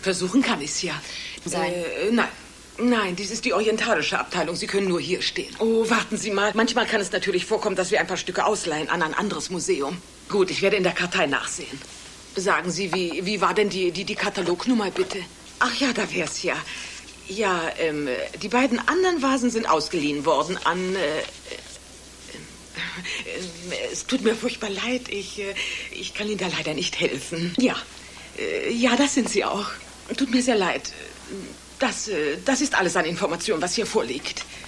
Versuchen kann ich's ja. Nein. Nein, dies ist die orientalische Abteilung. Sie können nur hier stehen. Oh, warten Sie mal. Manchmal kann es natürlich vorkommen, dass wir ein paar Stücke ausleihen an ein anderes Museum. Gut, ich werde in der Kartei nachsehen. Sagen Sie, wie war denn die Katalognummer, bitte? Ach ja, da wär's ja. Ja, die beiden anderen Vasen sind ausgeliehen worden an... es tut mir furchtbar leid. Ich kann Ihnen da leider nicht helfen. Ja, ja, das sind sie auch. Tut mir sehr leid. Das ist alles an Informationen, was hier vorliegt.